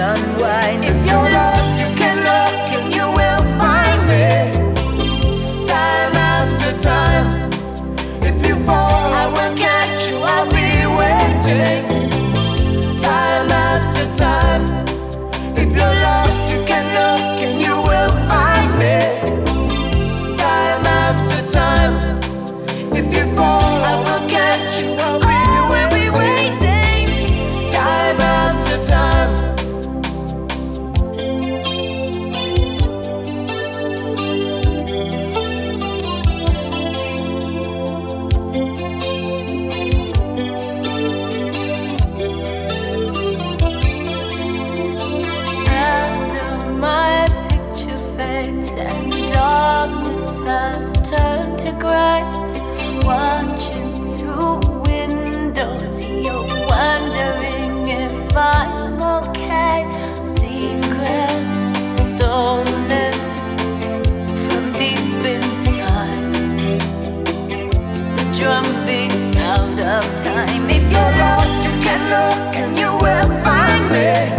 unwind. If you're lost, you can look and you will find me. Time after time. If you fall, I will catch you, I'll be waiting. Time after time. If you're lost, you can look and you will find me. Time after time. If you fall, I will catch you, I'll be waiting. Time after time. And darkness has turned to gray. Watching through windows, you're wondering if I'm okay. Secrets stolen from deep inside. The drum beats out of time. If you're lost, you can look and you will find me.